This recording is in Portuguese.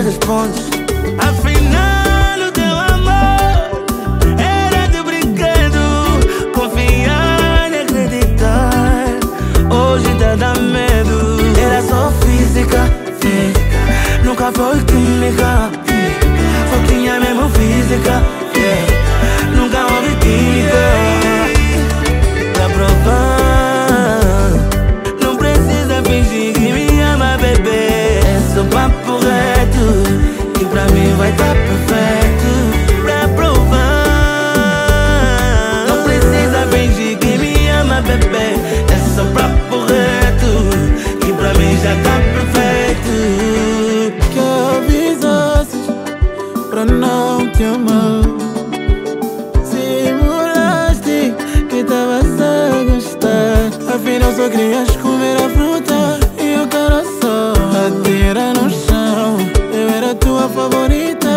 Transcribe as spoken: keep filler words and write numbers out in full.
respondes. Afinal o teu amor era de brinquedo. Confiar e acreditar hoje tá dá medo. Era só física, física, nunca foi química. Foquinha mesmo física, yeah. Nunca houve química. Pra provar, não precisa fingir que me ama, bebê. É só papo reto, que pra mim vai tá perfeito. Pra provar, não precisa fingir que me ama, bebê. É só papo reto, que pra mim já tá perfeito. Que avisasses pra não te amar. Simulaste que tavas a gostar. Afinal só querias comer a fruta e o coração. A tira no chão, eu era tua favorita.